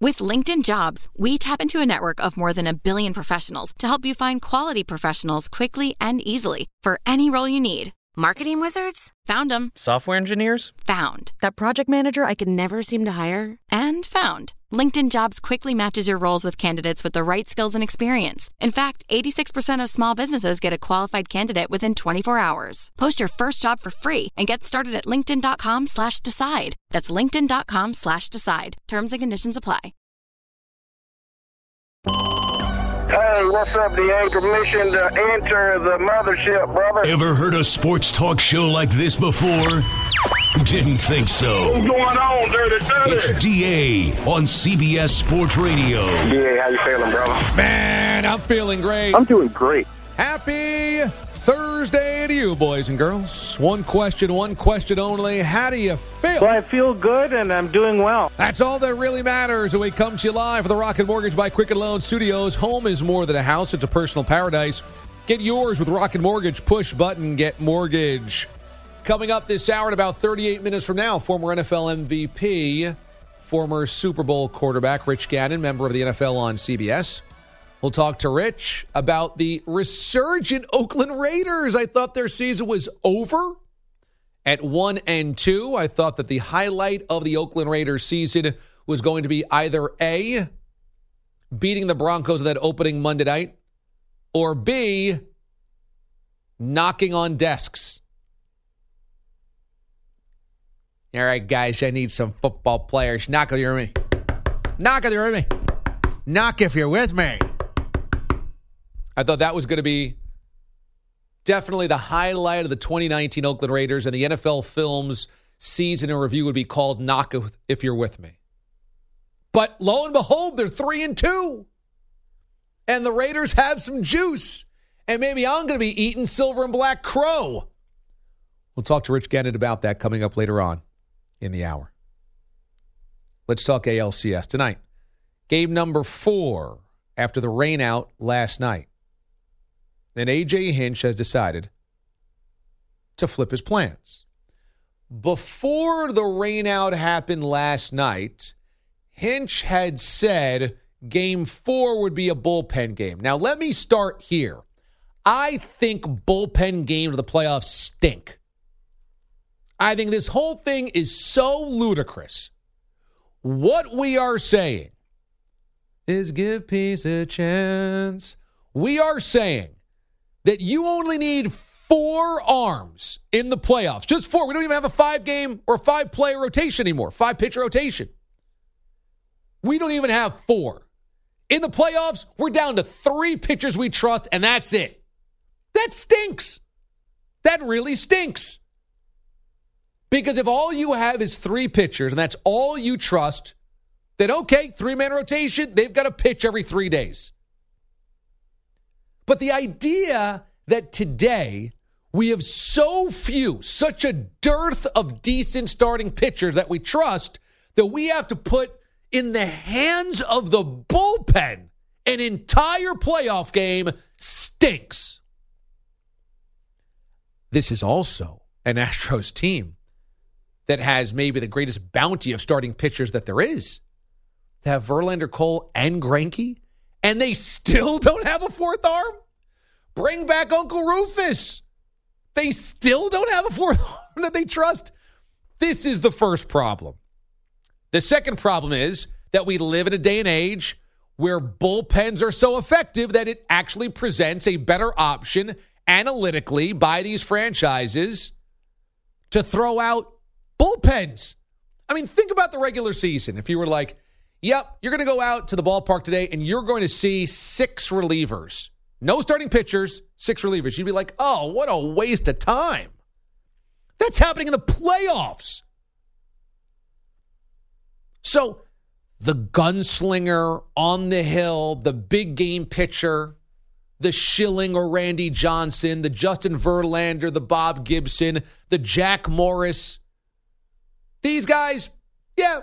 With LinkedIn Jobs, we tap into a network of more than 1 billion professionals to help you find quality professionals quickly and easily for any role you need. Marketing wizards? Found them. Software engineers? Found. That project manager I could never seem to hire? And found. LinkedIn Jobs quickly matches your roles with candidates with the right skills and experience. In fact, 86% of small businesses get a qualified candidate within 24 hours. Post your first job for free and get started at linkedin.com/decide. That's linkedin.com/decide. Terms and conditions apply. Hey, what's up, DA? Permission to enter the mothership, brother. Ever heard a sports talk show like this before? Didn't think so. What's going on, Dirty? It's DA on CBS Sports Radio. DA, how you feeling, brother? Man, I'm feeling great. I'm doing great. Happy Thursday to you, boys and girls. One question only. How do you feel? Well, I feel good, and I'm doing well. That's all that really matters. And we come to you live from the Rocket Mortgage by Quicken Loan Studios. Home is more than a house. It's a personal paradise. Get yours with Rocket Mortgage. Push button, get mortgage. Coming up this hour in about 38 minutes from now, former NFL MVP, former Super Bowl quarterback Rich Gannon, member of the NFL on CBS. We'll talk to Rich about the resurgent Oakland Raiders. I thought their season was over at 1-2. I thought that the highlight of the Oakland Raiders season was going to be either A, beating the Broncos in that opening Monday night, or B, knocking on desks. All right, guys, I need some football players. Knock if you're with me. Knock if you're with me. Knock if you're with me. I thought that was going to be definitely the highlight of the 2019 Oakland Raiders, and the NFL Films season in review would be called Knock If You're With Me. But lo and behold, they're 3-2. And the Raiders have some juice. And maybe I'm going to be eating silver and black crow. We'll talk to Rich Gannon about that coming up later on in the hour. Let's talk ALCS tonight. Game number 4 after the rain out last night. And A.J. Hinch has decided to flip his plans. Before the rain out happened last night, Hinch had said Game 4 would be a bullpen game. Now, let me start here. I think bullpen games of the playoffs stink. I think this whole thing is so ludicrous. What we are saying is give peace a chance. We are saying that you only need 4 arms in the playoffs. Just 4. We don't even have a 5-game or 5-player rotation anymore. 5-pitcher rotation. We don't even have 4. In the playoffs, we're down to 3 pitchers we trust, and that's it. That stinks. That really stinks. Because if all you have is 3 pitchers, and that's all you trust, then okay, 3-man rotation, they've got to pitch every 3 days. But the idea that today we have so few, such a dearth of decent starting pitchers that we trust, that we have to put in the hands of the bullpen an entire playoff game stinks. This is also an Astros team that has maybe the greatest bounty of starting pitchers that there is. They have Verlander, Cole, and Greinke, and they still don't have a 4th arm? Bring back Uncle Rufus. They still don't have a 4th arm that they trust? This is the first problem. The second problem is that we live in a day and age where bullpens are so effective that it actually presents a better option analytically by these franchises to throw out bullpens. I mean, think about the regular season. If you were like, yep, you're going to go out to the ballpark today and you're going to see 6 relievers. No starting pitchers, 6 relievers. You'd be like, oh, what a waste of time. That's happening in the playoffs. So the gunslinger on the hill, the big game pitcher, the Schilling or Randy Johnson, the Justin Verlander, the Bob Gibson, the Jack Morris. These guys, yeah.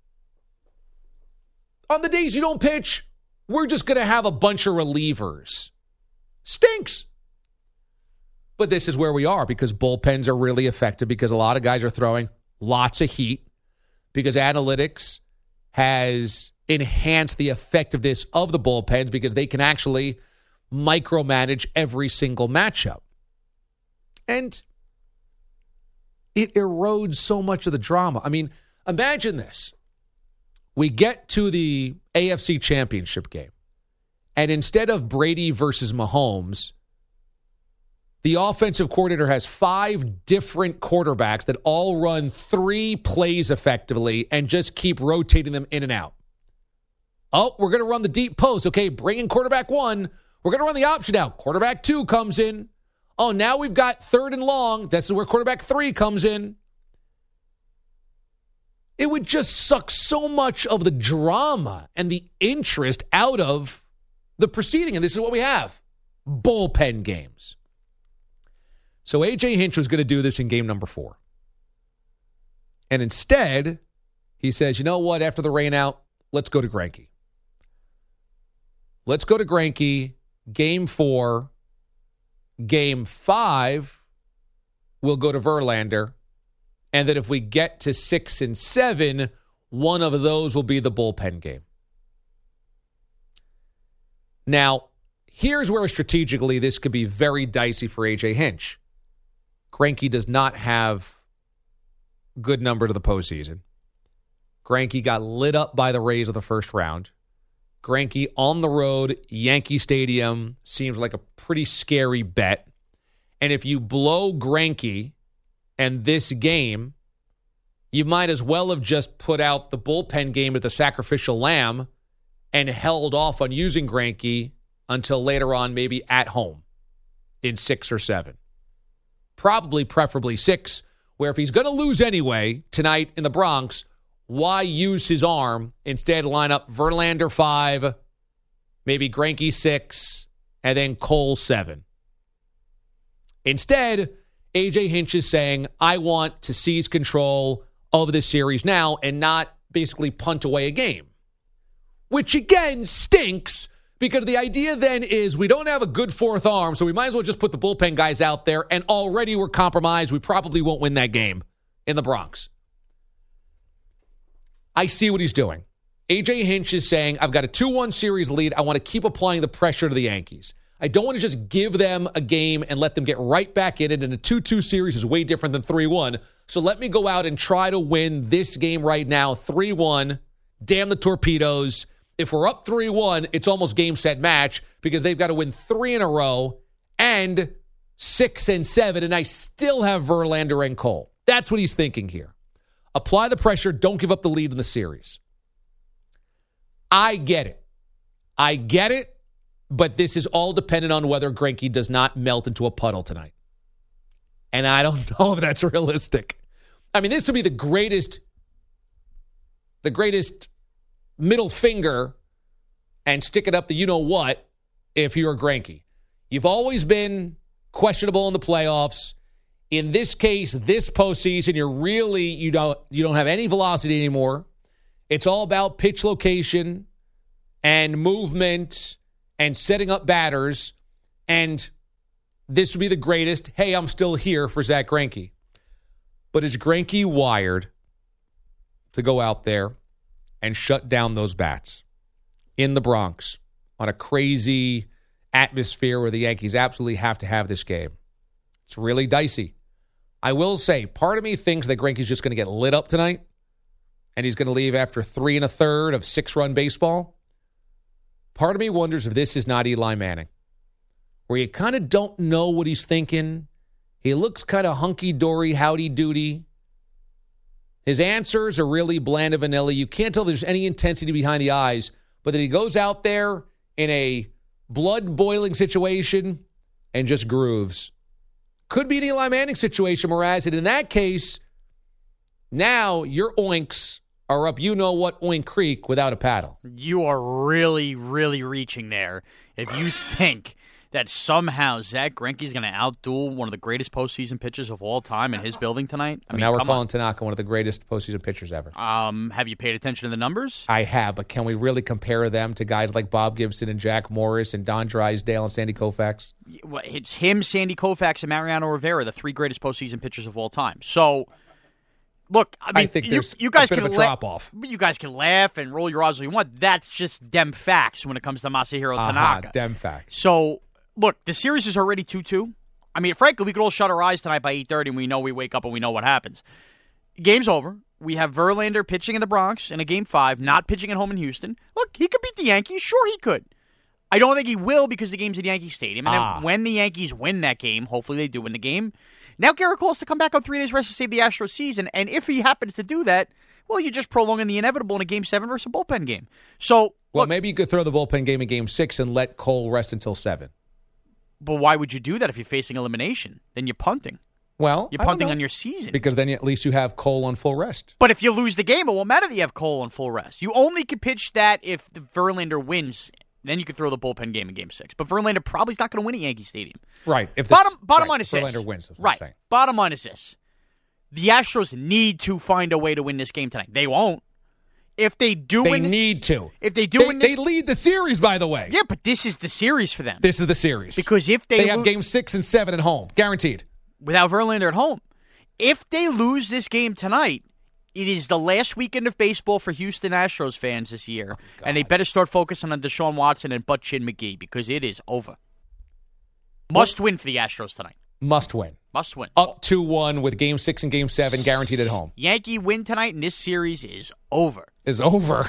On the days you don't pitch, we're just going to have a bunch of relievers. Stinks. But this is where we are because bullpens are really effective because a lot of guys are throwing lots of heat because analytics has enhance the effectiveness of the bullpens because they can actually micromanage every single matchup. And it erodes so much of the drama. I mean, imagine this. We get to the AFC Championship game, and instead of Brady versus Mahomes, the offensive coordinator has 5 different quarterbacks that all run 3 plays effectively and just keep rotating them in and out. Oh, we're going to run the deep post. Okay, bring in quarterback 1. We're going to run the option out. Quarterback 2 comes in. Oh, now we've got 3rd and long. This is where quarterback 3 comes in. It would just suck so much of the drama and the interest out of the proceeding. And this is what we have. Bullpen games. So A.J. Hinch was going to do this in game number 4. And instead, he says, you know what? After the rain out, let's go to Greinke. Let's go to Greinke. Game 4. Game 5, we'll go to Verlander. And then if we get to 6 and 7, one of those will be the bullpen game. Now, here's where strategically this could be very dicey for A.J. Hinch. Greinke does not have good number to the postseason. Greinke got lit up by the Rays of the first round. Greinke on the road, Yankee Stadium, seems like a pretty scary bet. And if you blow Greinke and this game, you might as well have just put out the bullpen game at the sacrificial lamb and held off on using Greinke until later on, maybe at home in 6 or 7. Probably, preferably 6, where if he's going to lose anyway tonight in the Bronx, why use his arm? Instead, line up Verlander 5, maybe Greinke 6, and then Cole 7. Instead, A.J. Hinch is saying, I want to seize control of this series now and not basically punt away a game. Which, again, stinks because the idea then is we don't have a good 4th arm, so we might as well just put the bullpen guys out there, and already we're compromised. We probably won't win that game in the Bronx. I see what he's doing. A.J. Hinch is saying, I've got a 2-1 series lead. I want to keep applying the pressure to the Yankees. I don't want to just give them a game and let them get right back in it. And a 2-2 series is way different than 3-1. So let me go out and try to win this game right now, 3-1. Damn the torpedoes. If we're up 3-1, it's almost game, set, match because they've got to win 3 in a row and 6 and 7. And I still have Verlander and Cole. That's what he's thinking here. Apply the pressure. Don't give up the lead in the series. I get it. But this is all dependent on whether Greinke does not melt into a puddle tonight. And I don't know if that's realistic. I mean, this would be the greatest middle finger and stick it up the you-know-what if you're Greinke. You've always been questionable in the playoffs. In this case, this postseason, you don't have any velocity anymore. It's all about pitch location and movement and setting up batters. And this would be the greatest, hey, I'm still here for Zach Greinke. But is Greinke wired to go out there and shut down those bats in the Bronx on a crazy atmosphere where the Yankees absolutely have to have this game? It's really dicey. I will say, part of me thinks that Greinke's just going to get lit up tonight and he's going to leave after 3 1/3 of 6-run baseball. Part of me wonders if this is not Eli Manning, where you kind of don't know what he's thinking. He looks kind of hunky-dory, howdy-doody. His answers are really bland and vanilla. You can't tell there's any intensity behind the eyes, but that he goes out there in a blood-boiling situation and just grooves. Could be an Eli Manning situation, whereas in that case, now your oinks are up you-know-what Oink Creek without a paddle. You are really, really reaching there if you think that somehow Zach Greinke is going to outduel one of the greatest postseason pitchers of all time in his building tonight. I mean, now we're calling Tanaka one of the greatest postseason pitchers ever. Have you paid attention to the numbers? I have, but can we really compare them to guys like Bob Gibson and Jack Morris and Don Drysdale and Sandy Koufax? It's him, Sandy Koufax, and Mariano Rivera, the 3 greatest postseason pitchers of all time. So Look, I mean, think there's you guys a bit can of a drop-off. You guys can laugh and roll your eyes all you want. That's just dem facts when it comes to Masahiro Tanaka. Dem facts. So, look, the series is already 2-2. I mean, frankly, we could all shut our eyes tonight by 8:30 and we know we wake up and we know what happens. Game's over. We have Verlander pitching in the Bronx in a Game 5, not pitching at home in Houston. Look, he could beat the Yankees. Sure, he could. I don't think he will because the game's at Yankee Stadium. And then when the Yankees win that game, hopefully they do win the game, now Garrett Cole has to come back on 3 days rest to save the Astros season. And if he happens to do that, well, you're just prolonging the inevitable in a Game 7 versus a bullpen game. So, well, maybe you could throw the bullpen game in Game 6 and let Cole rest until 7. But why would you do that if you're facing elimination? Then you're punting. Well, you're punting on your season. Because then at least you have Cole on full rest. But if you lose the game, it won't matter that you have Cole on full rest. You only can pitch that if the Verlander wins. Then you could throw the bullpen game in Game 6. But Verlander probably is not going to win at Yankee Stadium. Right. Bottom line is this. Verlander wins. Right. Bottom line is this. The Astros need to find a way to win this game tonight. They won't. If they do they win... They need to. If they do win this... They lead the series, by the way. Yeah, but this is the series for them. This is the series. Because if they have Game 6 and 7 at home. Guaranteed. Without Verlander at home. If they lose this game tonight, it is the last weekend of baseball for Houston Astros fans this year. And they better start focusing on Deshaun Watson and Butt Chin McGee because it is over. Must win for the Astros tonight. Must win. Must win. Up 2-1 with Game 6 and Game 7 guaranteed at home. Yankee win tonight and this series is over. Is over.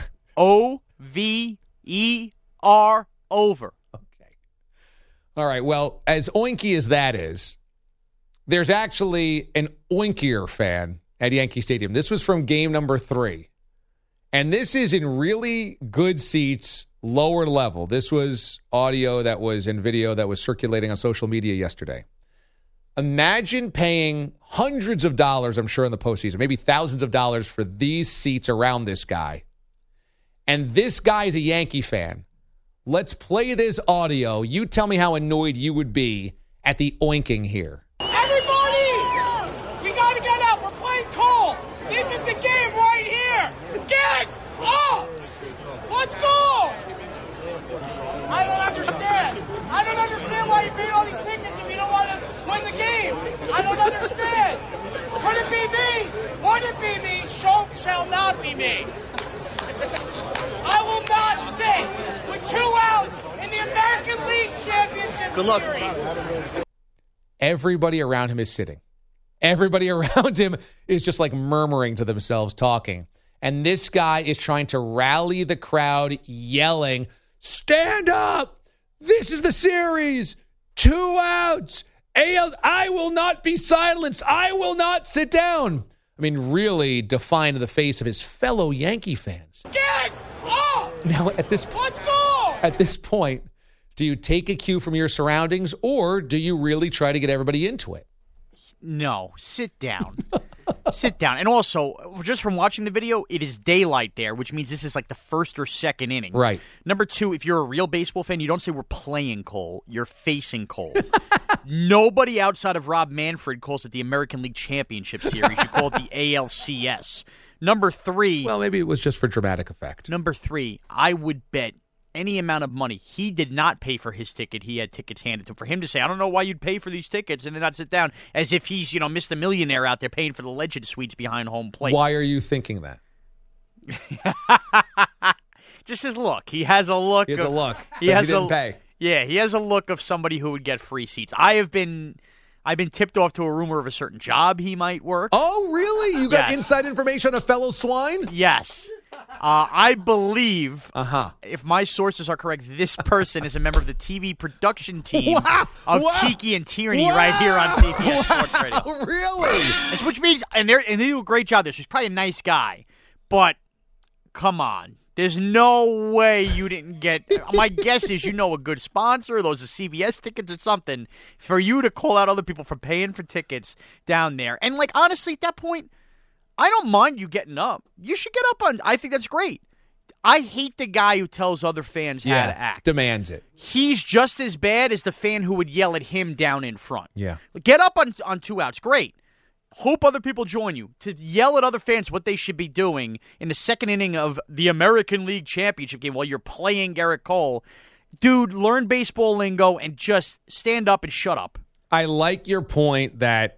O-V-E-R, over. Okay. All right. Well, as oinky as that is, there's actually an oinkier fan at Yankee Stadium. This was from game number 3. And this is in really good seats, lower level. This was audio that was and video that was circulating on social media yesterday. Imagine paying hundreds of dollars, I'm sure, in the postseason, maybe thousands of dollars for these seats around this guy. And this guy is a Yankee fan. Let's play this audio. You tell me how annoyed you would be at the oinking here. Everybody! We got to get out. We're playing Cole. This is the game right here. Get up! Let's go! I don't understand. I don't understand why you paid all these tickets if you don't want to win the game. I don't understand. Could it be me? Would it be me? Shall not be me. I will not sit with 2 outs in the American League Championship Series. Everybody around him is sitting. Everybody around him is just like murmuring to themselves, talking. And this guy is trying to rally the crowd, yelling, "Stand up! This is the series! 2 outs! I will not be silenced! I will not sit down!" I mean, really defying the face of his fellow Yankee fans. Get up! Now, let's go! At this point, do you take a cue from your surroundings, or do you really try to get everybody into it? No, sit down. Sit down. And also, just from watching the video, it is daylight there, which means this is like the first or second inning. Right. Number 2, if you're a real baseball fan, you don't say we're playing Cole. You're facing Cole. Nobody outside of Rob Manfred calls it the American League Championship Series. You call it the ALCS. Number 3. Well, maybe it was just for dramatic effect. Number 3, I would bet any amount of money. He did not pay for his ticket. He had tickets handed to him. For him to say, I don't know why you'd pay for these tickets and then not sit down, as if he's, Mr. Millionaire out there paying for the Legend Suites behind home plate. Why are you thinking that? Just his look. He has a look. He has a look. He didn't pay. Yeah, he has a look of somebody who would get free seats. I've been tipped off to a rumor of a certain job he might work. Oh, really? You got inside information on a fellow swine? Yes. I believe, if my sources are correct, this person is a member of the TV production team of Tiki and Tierney right here on CBS Sports Radio. Really? Which means, and they do a great job there. So he's probably a nice guy, but come on. There's no way you didn't get, my guess is a good sponsor, those are CBS tickets or something, for you to call out other people for paying for tickets down there. And, honestly, at that point, I don't mind you getting up. You should get up on, I think that's great. I hate the guy who tells other fans how to act. Demands it. He's just as bad as the fan who would yell at him down in front. Yeah. Get up on 2 outs. Great. Hope other people join you. To yell at other fans what they should be doing in the second inning of the American League Championship game while you're playing Garrett Cole. Dude, learn baseball lingo and just stand up and shut up. I like your point that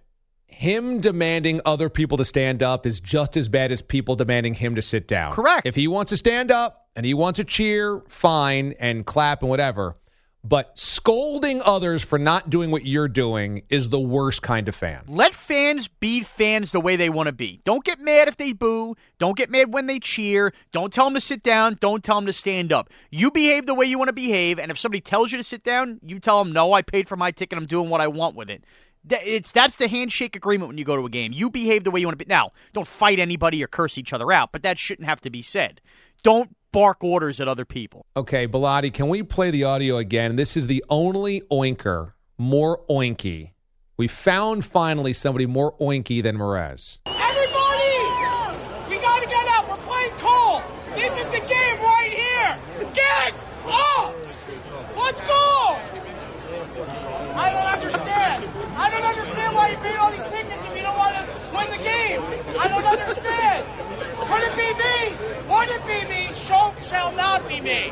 him demanding other people to stand up is just as bad as people demanding him to sit down. Correct. If he wants to stand up and he wants to cheer, fine, and clap and whatever. But scolding others for not doing what you're doing is the worst kind of fan. Let fans be fans the way they want to be. Don't get mad if they boo. Don't get mad when they cheer. Don't tell them to sit down. Don't tell them to stand up. You behave the way you want to behave, and if somebody tells you to sit down, you tell them, no, I paid for my ticket. I'm doing what I want with it. That's the handshake agreement when you go to a game. You behave the way you want to be. Now, don't fight anybody or curse each other out, but that shouldn't have to be said. Don't bark orders at other people. Okay, Bilotti, can we play the audio again? This is the only oinker more oinky. We found finally somebody more oinky than Mraz. Everybody! We gotta get out. We're playing Cole. This is the game right here. Get up! Let's go! I don't understand. I don't understand why you pay all these tickets if you don't want to win the game. I don't understand. Could it be me? Would it be me? Shall not be me.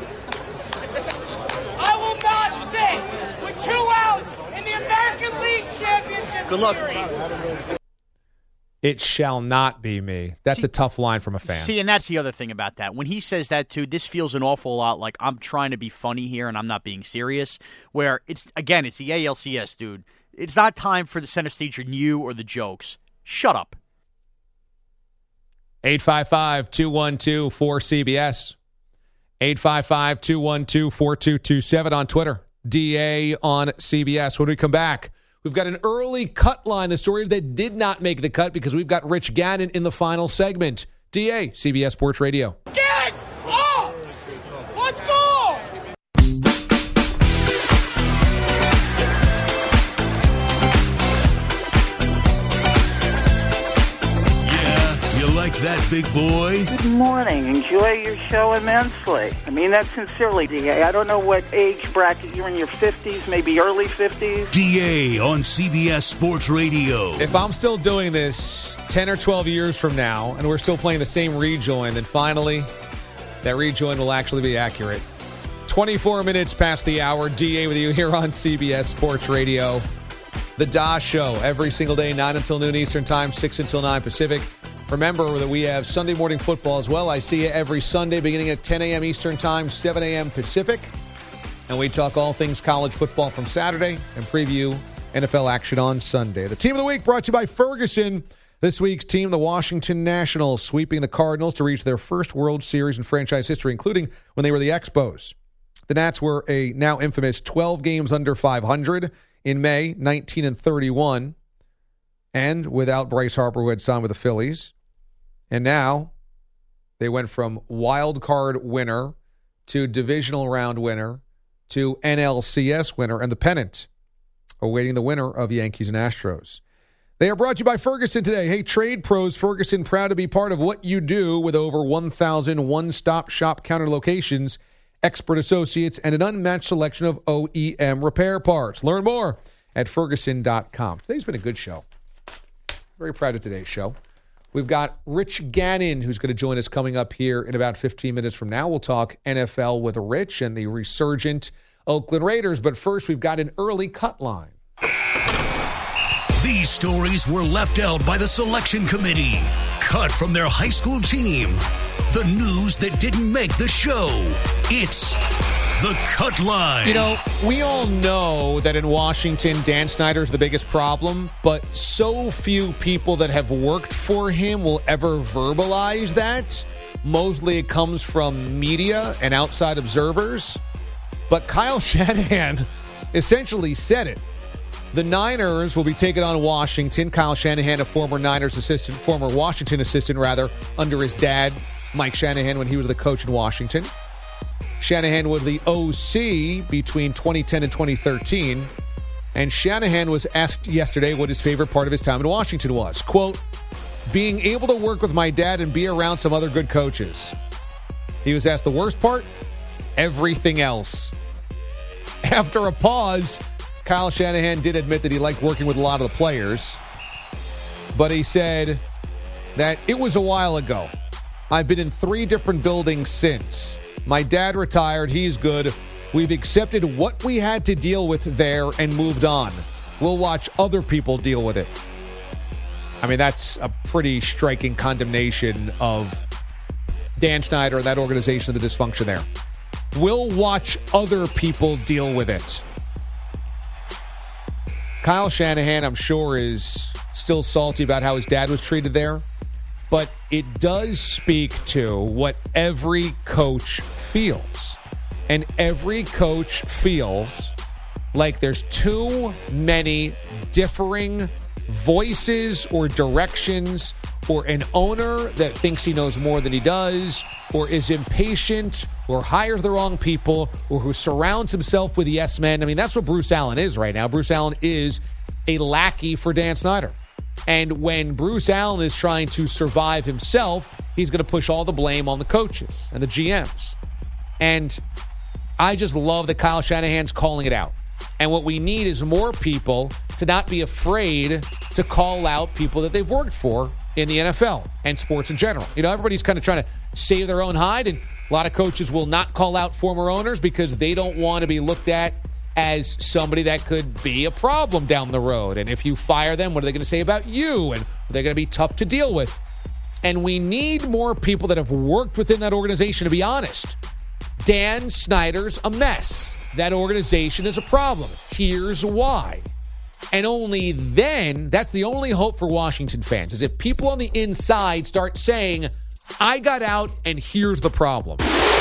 I will not sit with 2 outs in the American League Championship Series. It shall not be me. That's a tough line from a fan. See, and that's the other thing about that. When he says that, too, this feels an awful lot like I'm trying to be funny here and I'm not being serious, where it's the ALCS, dude. It's not time for the center stage and you or the jokes. Shut up. 855-212-4CBS. 855-212-4227 on Twitter. DA on CBS. When we come back, we've got an early cut line, the stories that did not make the cut because we've got Rich Gannon in the final segment. DA, CBS Sports Radio. Get up! Let's go! Like that, big boy? Good morning. Enjoy your show immensely. I mean that sincerely, DA. I don't know what age bracket you're in, your 50s, maybe early 50s. DA on CBS Sports Radio. If I'm still doing this 10 or 12 years from now and we're still playing the same rejoin, then finally that rejoin will actually be accurate. 24 minutes past the hour. DA with you here on CBS Sports Radio. The DA Show every single day, 9 until noon Eastern Time, 6 until 9 Pacific. Remember that we have Sunday morning football as well. I see you every Sunday beginning at 10 a.m. Eastern Time, 7 a.m. Pacific. And we talk all things college football from Saturday and preview NFL action on Sunday. The Team of the Week brought to you by Ferguson. This week's team, the Washington Nationals, sweeping the Cardinals to reach their first World Series in franchise history, including when they were the Expos. The Nats were a now infamous 12 games under 500 in May, 19-31. And without Bryce Harper, who had signed with the Phillies. And now they went from wild card winner to divisional round winner to NLCS winner and the pennant, awaiting the winner of Yankees and Astros. They are brought to you by Ferguson today. Hey, Trade Pros, Ferguson, proud to be part of what you do with over 1,000 one-stop shop counter locations, expert associates, and an unmatched selection of OEM repair parts. Learn more at Ferguson.com. Today's been a good show. Very proud of today's show. We've got Rich Gannon, who's going to join us coming up here in about 15 minutes from now. We'll talk NFL with Rich and the resurgent Oakland Raiders. But first, we've got an early cut line. These stories were left out by the selection committee. Cut from their high school team. The news that didn't make the show. It's the Cut Line. You know, we all know that in Washington, Dan Snyder's the biggest problem, but so few people that have worked for him will ever verbalize that. Mostly it comes from media and outside observers. But Kyle Shanahan essentially said it. The Niners will be taking on Washington. Kyle Shanahan, a former Washington assistant, under his dad, Mike Shanahan, when he was the coach in Washington. Shanahan was the OC between 2010 and 2013. And Shanahan was asked yesterday what his favorite part of his time in Washington was. Quote, being able to work with my dad and be around some other good coaches. He was asked the worst part, everything else. After a pause, Kyle Shanahan did admit that he liked working with a lot of the players. But he said that it was a while ago. I've been in 3 different buildings since. My dad retired. He's good. We've accepted what we had to deal with there and moved on. We'll watch other people deal with it. I mean, that's a pretty striking condemnation of Dan Snyder and that organization, the dysfunction there. We'll watch other people deal with it. Kyle Shanahan, I'm sure, is still salty about how his dad was treated there. But it does speak to what every coach feels. And every coach feels like there's too many differing voices or directions, or an owner that thinks he knows more than he does, or is impatient, or hires the wrong people, or who surrounds himself with yes men. I mean, that's what Bruce Allen is right now. Bruce Allen is a lackey for Dan Snyder. And when Bruce Allen is trying to survive himself, he's going to push all the blame on the coaches and the GMs. And I just love that Kyle Shanahan's calling it out. And what we need is more people to not be afraid to call out people that they've worked for in the NFL and sports in general. You know, everybody's kind of trying to save their own hide, and a lot of coaches will not call out former owners because they don't want to be looked at as somebody that could be a problem down the road. And if you fire them, what are they going to say about you? And are they going to be tough to deal with? And we need more people that have worked within that organization, to be honest. Dan Snyder's a mess. That organization is a problem. Here's why. And only then, that's the only hope for Washington fans, is if people on the inside start saying, I got out and here's the problem.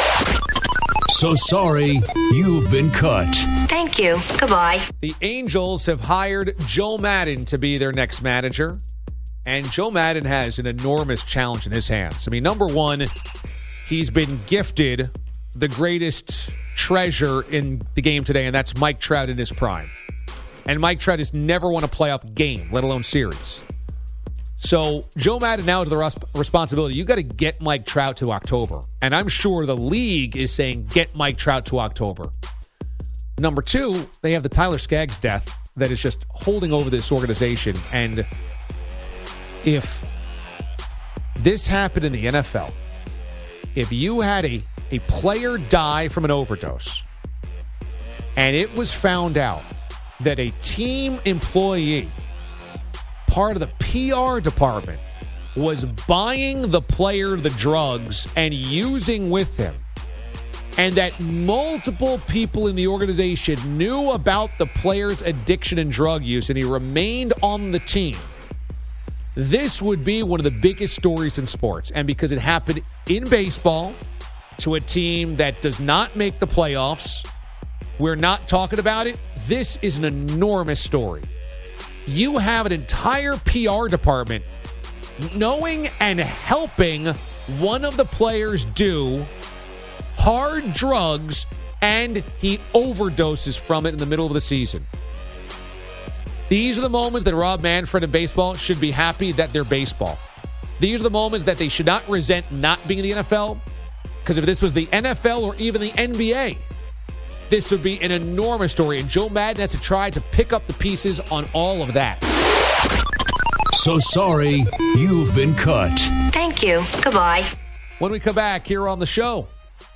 So sorry, you've been cut. Thank you. Goodbye. The Angels have hired Joe Madden to be their next manager. And Joe Madden has an enormous challenge in his hands. I mean, number one, he's been gifted the greatest treasure in the game today, and that's Mike Trout in his prime. And Mike Trout has never won a playoff game, let alone series. So Joe Madden now has the responsibility. You got to get Mike Trout to October. And I'm sure the league is saying, get Mike Trout to October. Number two, they have the Tyler Skaggs death that is just holding over this organization. And if this happened in the NFL, if you had a player die from an overdose, and it was found out that a team employee, part of the PR department, was buying the player the drugs and using with him, and that multiple people in the organization knew about the player's addiction and drug use, and he remained on the team, this would be one of the biggest stories in sports. And because it happened in baseball to a team that does not make the playoffs, we're not talking about it. This is an enormous story. You have an entire PR department knowing and helping one of the players do hard drugs, and he overdoses from it in the middle of the season. These are the moments that Rob Manfred in baseball should be happy that they're baseball. These are the moments that they should not resent not being in the NFL, because if this was the NFL or even the NBA, this would be an enormous story, and Joe Madden has to try to pick up the pieces on all of that. So sorry, you've been cut. Thank you. Goodbye. When we come back here on the show,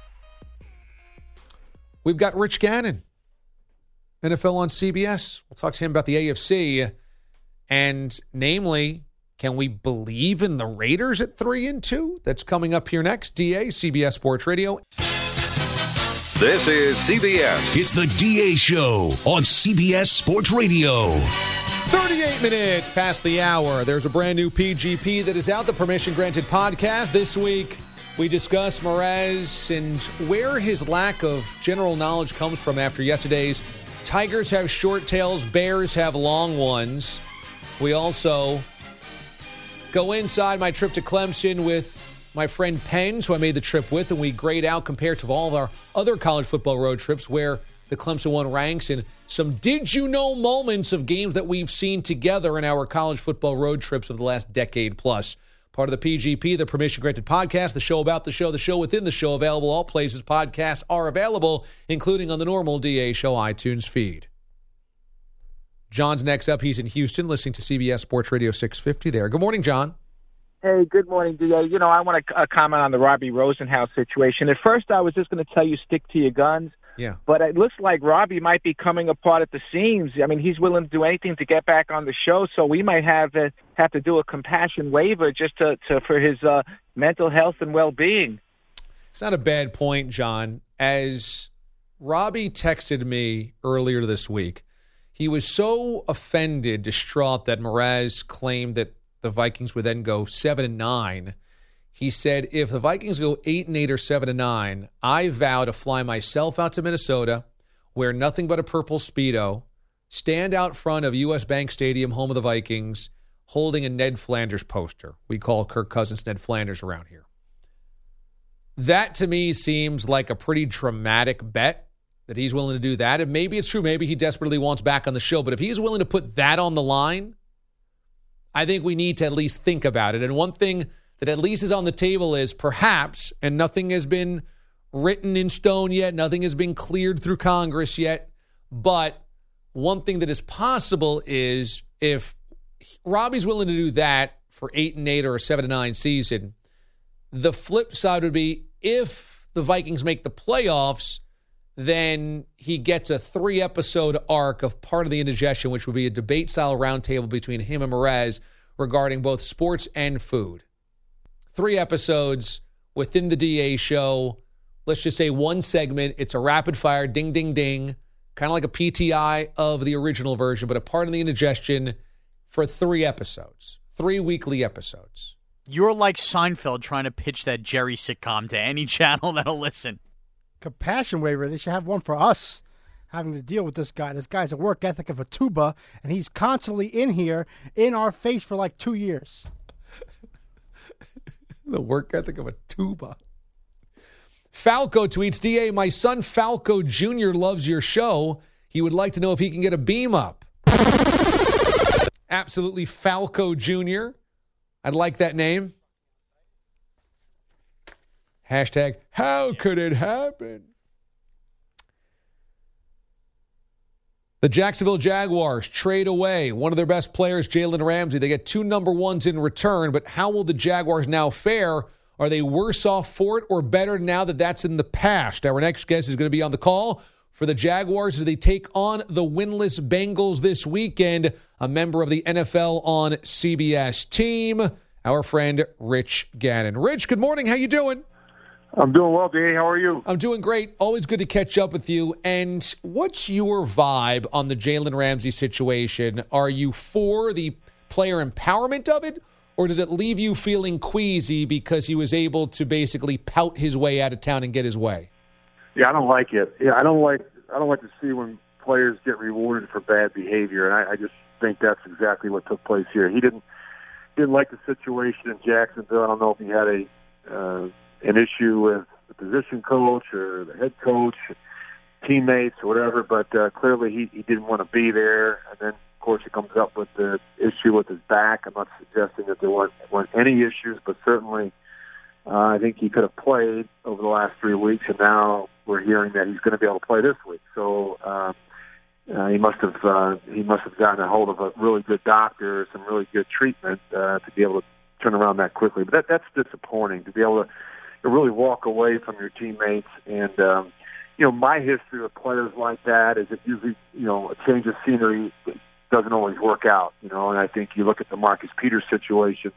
we've got Rich Gannon, NFL on CBS. We'll talk to him about the AFC, and namely, can we believe in the Raiders at 3-2? That's coming up here next. DA, CBS Sports Radio. This is CBS. It's the DA Show on CBS Sports Radio. 38 minutes past the hour. There's a brand new PGP that is out, the Permission Granted podcast. This week, we discuss Mraz and where his lack of general knowledge comes from after yesterday's Tigers have short tails, Bears have long ones. We also go inside my trip to Clemson with my friend Pens, who I made the trip with, and we grade out compared to all of our other college football road trips where the Clemson one ranks, and some did-you-know moments of games that we've seen together in our college football road trips of the last decade plus. Part of the PGP, the Permission Granted podcast, the show about the show within the show, available all places podcasts are available, including on the normal DA Show iTunes feed. John's next up. He's in Houston, listening to CBS Sports Radio 650 there. Good morning, John. Hey, good morning, DA. You know, I want to comment on the Robbie Rosenhaus situation. At first, I was just going to tell you stick to your guns, Yeah. But it looks like Robbie might be coming apart at the seams. I mean, he's willing to do anything to get back on the show, so we might have to do a compassion waiver just for his mental health and well-being. It's not a bad point, John. As Robbie texted me earlier this week, he was so offended, distraught that Mraz claimed that the Vikings would then go 7-9. He said, if the Vikings go 8-8 or 7-9, I vow to fly myself out to Minnesota, wear nothing but a purple Speedo, stand out front of U.S. Bank Stadium, home of the Vikings, holding a Ned Flanders poster. We call Kirk Cousins Ned Flanders around here. That, to me, seems like a pretty dramatic bet that he's willing to do that. And maybe it's true. Maybe he desperately wants back on the show. But if he's willing to put that on the line, I think we need to at least think about it. And one thing that at least is on the table is perhaps, and nothing has been written in stone yet, nothing has been cleared through Congress yet, but one thing that is possible is if Robbie's willing to do that for 8-8 or a 7-9 season, the flip side would be if the Vikings make the playoffs, then he gets a 3-episode arc of Part of the Indigestion, which would be a debate-style roundtable between him and Mraz regarding both sports and food. 3 episodes within the DA show. Let's just say one segment. It's a rapid-fire, ding, ding, ding, kind of like a PTI of the original version, but a Part of the Indigestion for 3 episodes, 3 weekly episodes. You're like Seinfeld trying to pitch that Jerry sitcom to any channel that'll listen. Compassion waiver. They should have one for us having to deal with this guy. This guy's a work ethic of a tuba, and he's constantly in here in our face for like 2 years. The work ethic of a tuba. Falco tweets, DA, my son Falco Jr. loves your show. He would like to know if he can get a beam up. Absolutely, Falco Jr. I'd like that name. Hashtag, how could it happen? The Jacksonville Jaguars trade away one of their best players, Jalen Ramsey. They get 2 number ones in return, but how will the Jaguars now fare? Are they worse off for it or better now that that's in the past? Our next guest is going to be on the call for the Jaguars as they take on the winless Bengals this weekend, a member of the NFL on CBS team, our friend Rich Gannon. Rich, good morning. How you doing? I'm doing well, D. How are you? I'm doing great. Always good to catch up with you. And what's your vibe on the Jalen Ramsey situation? Are you for the player empowerment of it, or does it leave you feeling queasy because he was able to basically pout his way out of town and get his way? Yeah, I don't like it. Yeah, I don't like to see when players get rewarded for bad behavior, and I just think that's exactly what took place here. He didn't like the situation in Jacksonville. I don't know if he had an issue with the position coach or the head coach, teammates or whatever, but clearly he didn't want to be there. And then, of course, he comes up with the issue with his back. I'm not suggesting that there weren't any issues, but certainly I think he could have played over the last 3 weeks, and now we're hearing that he's going to be able to play this week. So he must have gotten a hold of a really good doctor, some really good treatment to be able to turn around that quickly. But that's disappointing to be able to really walk away from your teammates. And, my history with players like that is it usually, a change of scenery doesn't always work out, and I think you look at the Marcus Peters situation,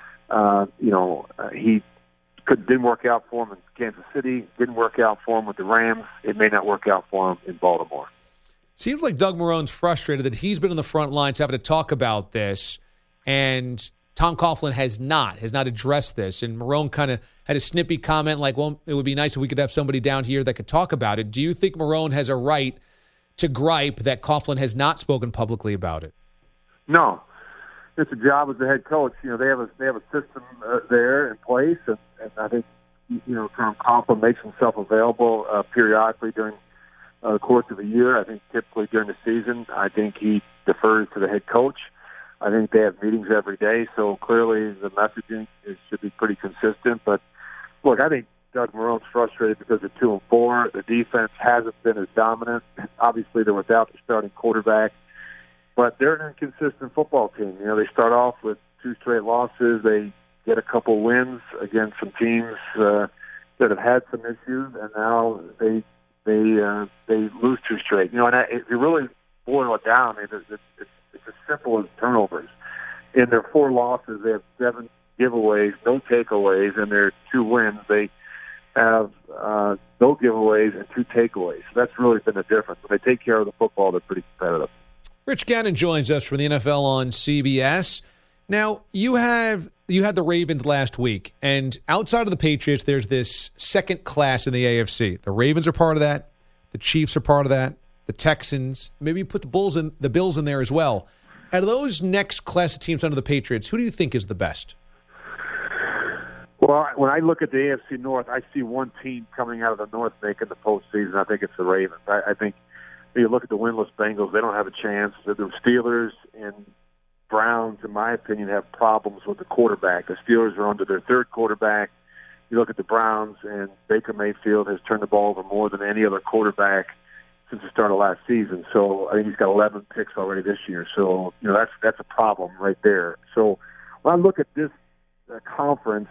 he didn't work out for him in Kansas City, didn't work out for him with the Rams. It may not work out for him in Baltimore. Seems like Doug Marrone's frustrated that he's been on the front lines having to talk about this, and Tom Coughlin has not addressed this. And Marrone kind of had a snippy comment like, well, it would be nice if we could have somebody down here that could talk about it. Do you think Marrone has a right to gripe that Coughlin has not spoken publicly about it? No. It's a job as the head coach. They have a system there in place, and I think, Tom Coughlin makes himself available periodically during the course of a year. I think typically during the season, I think he defers to the head coach. I think they have meetings every day, so clearly the messaging should be pretty consistent. But, look, I think Doug Marrone's frustrated because they're 2-4. The defense hasn't been as dominant. Obviously, they're without their starting quarterback. But they're an inconsistent football team. They start off with 2 straight losses. They get a couple wins against some teams that have had some issues, and now they they lose 2 straight. You know, and if you really boil it down, it's as simple as turnovers. In their 4 losses, they have 7 giveaways, no takeaways. In their 2 wins, they have no giveaways and 2 takeaways. So that's really been the difference. When they take care of the football, they're pretty competitive. Rich Gannon joins us from the NFL on CBS. Now, you had the Ravens last week, and outside of the Patriots, there's this second class in the AFC. The Ravens are part of that. The Chiefs are part of that. The Texans. Maybe you put the Bills in there as well. Out of those next class of teams under the Patriots, who do you think is the best? Well, when I look at the AFC North, I see one team coming out of the North making the postseason. I think it's the Ravens. I think you look at the winless Bengals, they don't have a chance. The Steelers and Browns, in my opinion, have problems with the quarterback. The Steelers are under their 3rd quarterback. You look at the Browns, and Baker Mayfield has turned the ball over more than any other quarterback since the start of last season. So I think he's got 11 picks already this year. So, you know, that's a problem right there. So when I look at this conference,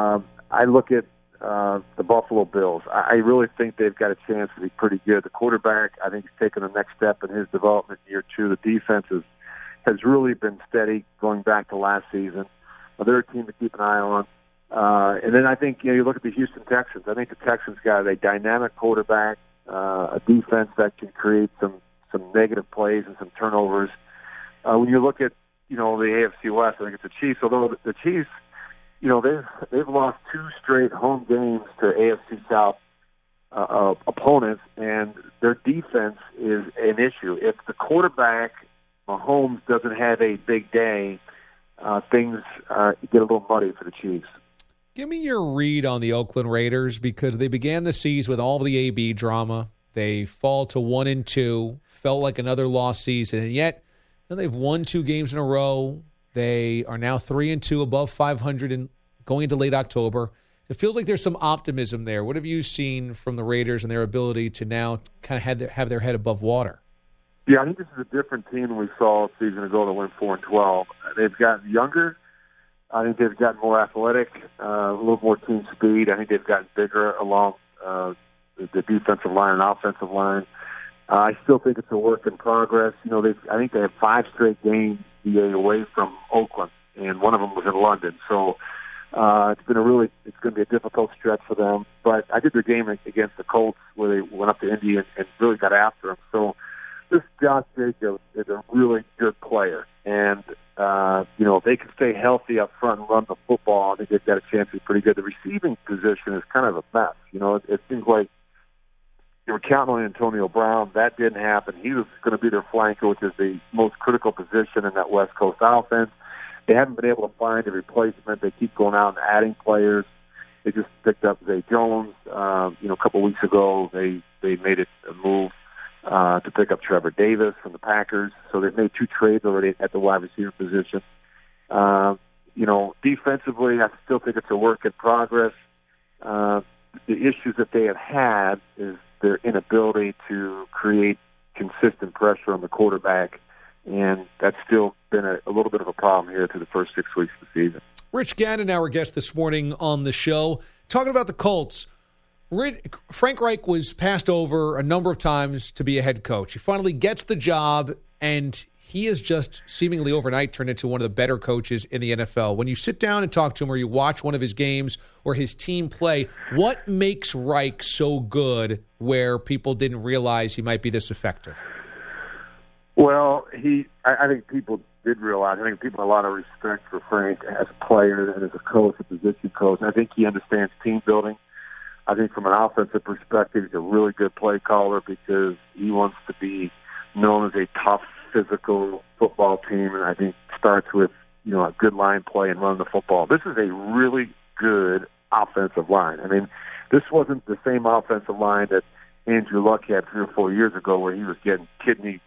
I look at the Buffalo Bills. I really think they've got a chance to be pretty good. The quarterback, I think, he's taken the next step in his development in year 2. The defense has really been steady going back to last season. They're a team to keep an eye on. And then I think, you look at the Houston Texans. I think the Texans got a dynamic quarterback, a defense that can create some negative plays and some turnovers. When you look at, the AFC West, I think it's the Chiefs, although the Chiefs, they've lost 2 straight home games to AFC South opponents, and their defense is an issue. If the quarterback, Mahomes, doesn't have a big day, things get a little muddy for the Chiefs. Give me your read on the Oakland Raiders, because they began the season with all the AB drama. They fall to 1-2, felt like another lost season, and yet they've won 2 games in a row. They are now 3-2, above 500, and going into late October. It feels like there's some optimism there. What have you seen from the Raiders and their ability to now kind of have their head above water? Yeah, I think this is a different team than we saw a season ago that went 4-12. They've gotten younger. I think they've gotten more athletic, a little more team speed. I think they've gotten bigger along the defensive line and offensive line. I still think it's a work in progress. I think they have 5 straight games away from Oakland, and one of them was in London. So it's going to be a difficult stretch for them. But I did their game against the Colts, where they went up to Indy and really got after them. So this Josh Jacobs is a really good player, and if they can stay healthy up front and run the football, I think they've got a chance to be pretty good. The receiving position is kind of a mess. It seems like they were counting on Antonio Brown. That didn't happen. He was going to be their flanker, which is the most critical position in that West Coast offense. They haven't been able to find a replacement. They keep going out and adding players. They just picked up Zay Jones. A couple weeks ago, they made a move to pick up Trevor Davis from the Packers. So they've made 2 trades already at the wide receiver position. Defensively, I still think it's a work in progress. The issues that they have had is their inability to create consistent pressure on the quarterback, and that's still been a little bit of a problem here through the first 6 weeks of the season. Rich Gannon, our guest this morning on the show, talking about the Colts. Frank Reich was passed over a number of times to be a head coach. He finally gets the job, and he has just seemingly overnight turned into one of the better coaches in the NFL. When you sit down and talk to him, or you watch one of his games or his team play, what makes Reich so good where people didn't realize he might be this effective? Well, I think people did realize. I think people have a lot of respect for Frank as a player and as a coach, a position coach. I think he understands team building. I think from an offensive perspective, he's a really good play caller because he wants to be known as a tough, physical football team, and I think starts with a good line play and running the football. This is a really good offensive line. I mean, this wasn't the same offensive line that Andrew Luck had 3 or 4 years ago, where he was getting kidney,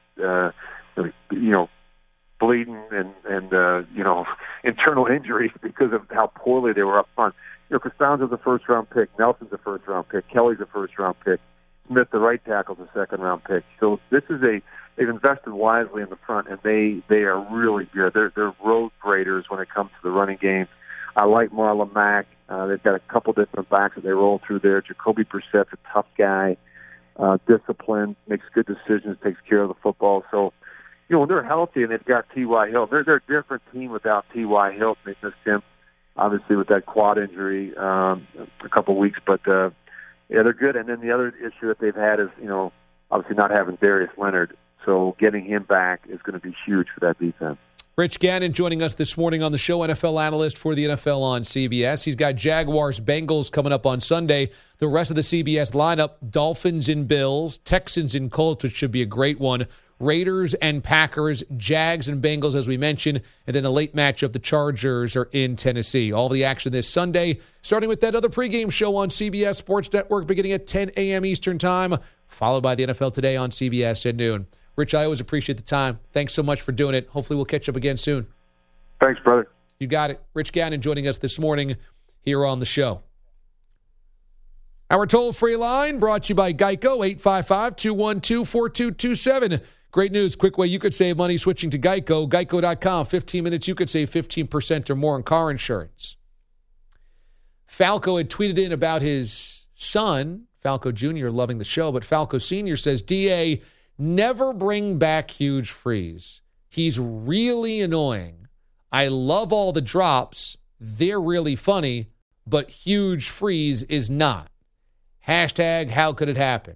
bleeding and internal injuries because of how poorly they were up front. Costanzo's a first-round pick. Nelson's a first-round pick. Kelly's a first-round pick. Smith, the right tackle, is a second-round pick. So this is they've invested wisely in the front, and they are really good. They're road graders when it comes to the running game. I like Marlon Mack. They've got a couple different backs that they roll through there. Jacoby Brissett's a tough guy. disciplined, makes good decisions, takes care of the football. So, when they're healthy and they've got T.Y. Hilton, they're a different team without T.Y. Hilton. They missed him, obviously, with that quad injury a couple weeks. But, they're good. And then the other issue that they've had is, obviously not having Darius Leonard. So getting him back is going to be huge for that defense. Rich Gannon joining us this morning on the show, NFL analyst for the NFL on CBS. He's got Jaguars-Bengals coming up on Sunday. The rest of the CBS lineup, Dolphins and Bills, Texans and Colts, which should be a great one, Raiders and Packers, Jags and Bengals, as we mentioned, and then a late matchup, the Chargers are in Tennessee. All the action this Sunday, starting with that other pregame show on CBS Sports Network beginning at 10 a.m. Eastern Time, followed by the NFL Today on CBS at noon. Rich, I always appreciate the time. Thanks so much for doing it. Hopefully we'll catch up again soon. Thanks, brother. You got it. Rich Gannon joining us this morning here on the show. Our toll-free line brought to you by Geico, 855-212-4227. Great news. Quick way you could save money switching to Geico. Geico.com. 15 minutes, you could save 15% or more on car insurance. Falco had tweeted in about his son, Falco Jr., loving the show, but Falco Sr. says, DA, never bring back Huge Freeze. He's really annoying. I love all the drops. They're really funny, but Huge Freeze is not. Hashtag, how could it happen?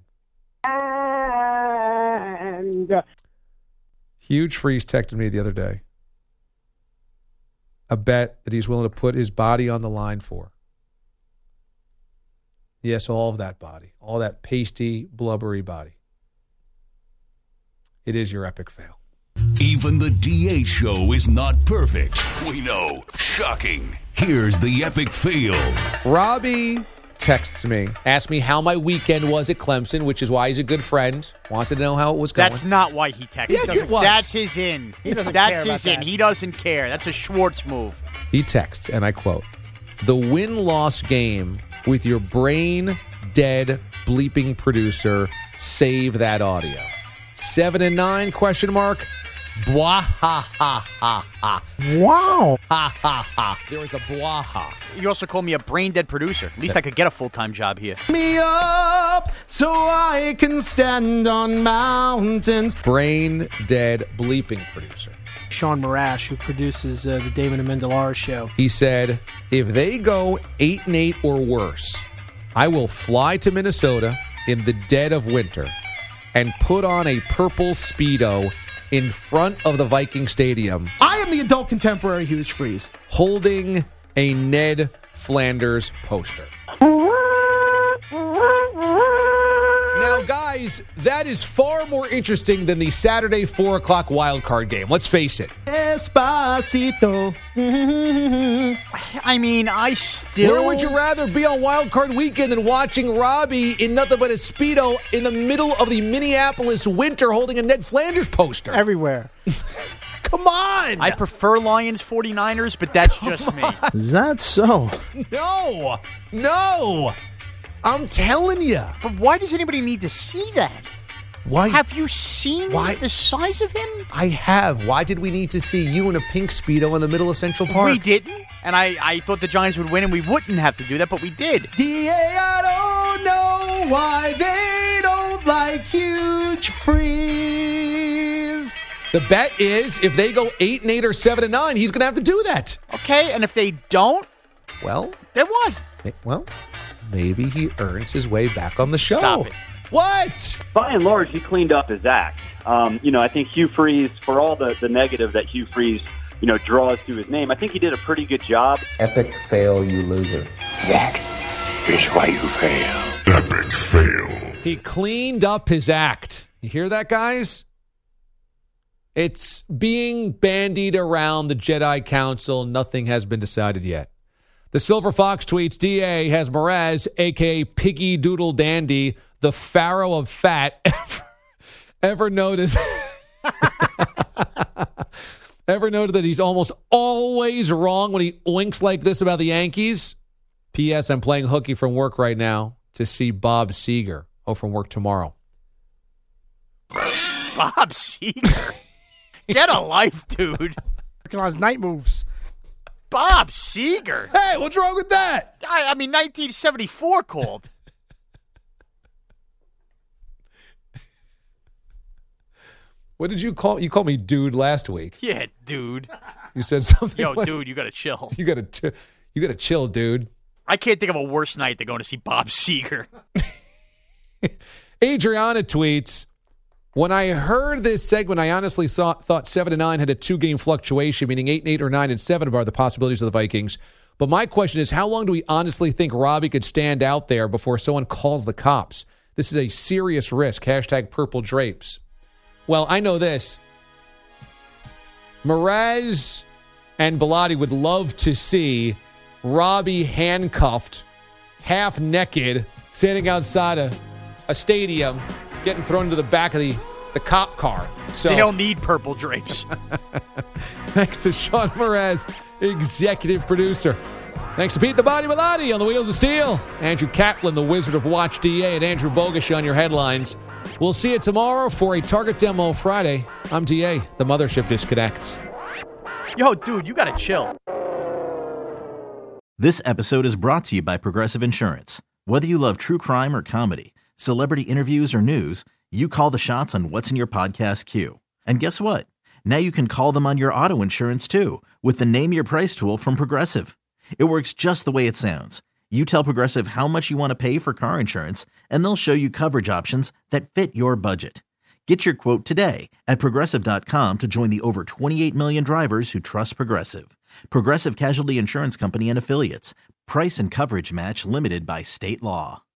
And Huge Freeze texted me the other day a bet that he's willing to put his body on the line for. Yes, all of that body. All that pasty, blubbery body. It is your epic fail. Even the DA show is not perfect. We know. Shocking. Here's the epic fail. Robbie texts me, asked me how my weekend was at Clemson, which is why he's a good friend. Wanted to know how it was going. That's not why he texted. Yes, it was. That's his in. That's his in. He doesn't care. That's a Schwartz move. He texts, and I quote, "The win-loss game with your brain-dead bleeping producer. Save that audio. 7 and 9, question mark. Blah, ha, ha, ha, ha. Wow. Ha, ha, ha. There was a blah, ha. You also called me a brain-dead producer. At least I could get a full-time job here. Me up so I can stand on mountains. Brain-dead bleeping producer. Sean Marash, who produces the Damon Amendolara show. He said, if they go 8-8 or worse, I will fly to Minnesota in the dead of winter and put on a purple Speedo in front of the Viking Stadium. I am the adult contemporary Huge Freeze. Holding a Ned Flanders poster. Now, guys, that is far more interesting than the Saturday 4 o'clock wild card game. Let's face it. Despacito. I mean, I still... Where would you rather be on wild card weekend than watching Robbie in nothing but a Speedo in the middle of the Minneapolis winter holding a Ned Flanders poster? Everywhere. Come on! I prefer Lions 49ers, but that's just me. Is that so? No! I'm telling you. But why does anybody need to see that? Why? Have you seen the size of him? I have. Why did we need to see you in a pink Speedo in the middle of Central Park? We didn't. And I thought the Giants would win and we wouldn't have to do that, but we did. DA, I don't know why they don't like Huge Freeze. The bet is if they go 8-8 or 7-9, he's going to have to do that. Okay, and if they don't, well, then what? Well, maybe he earns his way back on the show. Stop it. What? By and large, he cleaned up his act. I think Hugh Freeze, for all the negative that Hugh Freeze, draws to his name, I think he did a pretty good job. Epic fail, you loser. That is why you fail. Epic fail. He cleaned up his act. You hear that, guys? It's being bandied around the Jedi Council. Nothing has been decided yet. The Silver Fox tweets, DA has Mraz, a.k.a. Piggy Doodle Dandy, the Pharaoh of Fat, ever noticed that he's almost always wrong when he oinks like this about the Yankees? P.S. I'm playing hooky from work right now to see Bob Seger. From work tomorrow. Bob Seger? Get a life, dude. Working on his night moves. Bob Seger? Hey, what's wrong with that? I mean, 1974 called. What did you call? You called me dude last week. Yeah, dude. You said something. Yo, like, dude, you gotta chill. You gotta chill, dude. I can't think of a worse night than going to see Bob Seger. Adriana tweets, when I heard this segment, I honestly thought 7-9 had a 2-game fluctuation, meaning 8-8 or 9-7 are the possibilities of the Vikings. But my question is, how long do we honestly think Robbie could stand out there before someone calls the cops? This is a serious risk. Hashtag purple drapes. Well, I know this. Mraz and Bellotti would love to see Robbie handcuffed, half naked, standing outside a stadium, getting thrown into the back of the cop car. So they'll need purple drapes. Thanks to Sean Mraz, executive producer. Thanks to Pete the Body Bellotti on the Wheels of Steel. Andrew Kaplan, the Wizard of Watch DA, and Andrew Bogusch on your headlines. We'll see you tomorrow for a Target Demo Friday. I'm DA. The mothership disconnects. Yo, dude, you gotta chill. This episode is brought to you by Progressive Insurance. Whether you love true crime or comedy, celebrity interviews or news, you call the shots on what's in your podcast queue. And guess what? Now you can call them on your auto insurance too with the Name Your Price tool from Progressive. It works just the way it sounds. You tell Progressive how much you want to pay for car insurance, and they'll show you coverage options that fit your budget. Get your quote today at Progressive.com to join the over 28 million drivers who trust Progressive. Progressive Casualty Insurance Company and Affiliates. Price and coverage match limited by state law.